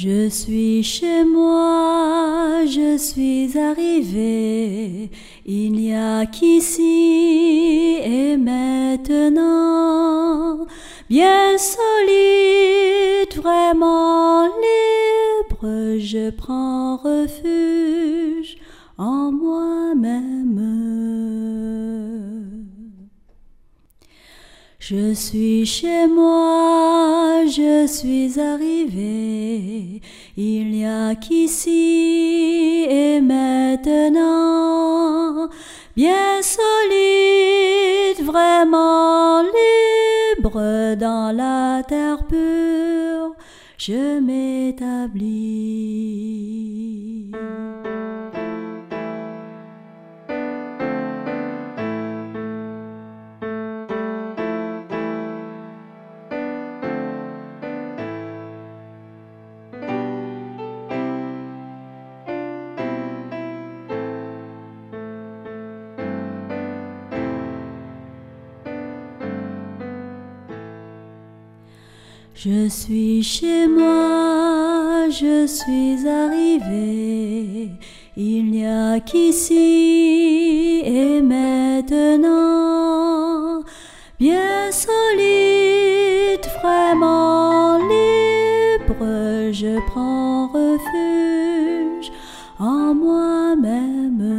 Je suis chez moi, je suis arrivé, il n'y a qu'ici et maintenant, bien solide, vraiment libre, je prends refuge en moi-même. Je suis chez moi, je suis arrivé, il n'y a qu'ici et maintenant, bien solide, vraiment libre dans la terre pure, je m'établis. Je suis chez moi, je suis arrivé, il n'y a qu'ici et maintenant, bien solide, vraiment libre, je prends refuge en moi-même.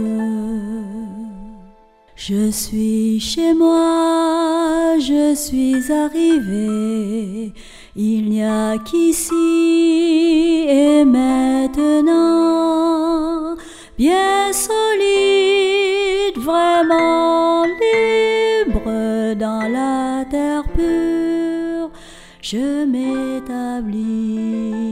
Je suis chez moi, je suis arrivé, il n'y a qu'ici et maintenant, bien solide, vraiment libre dans la terre pure, je m'établis.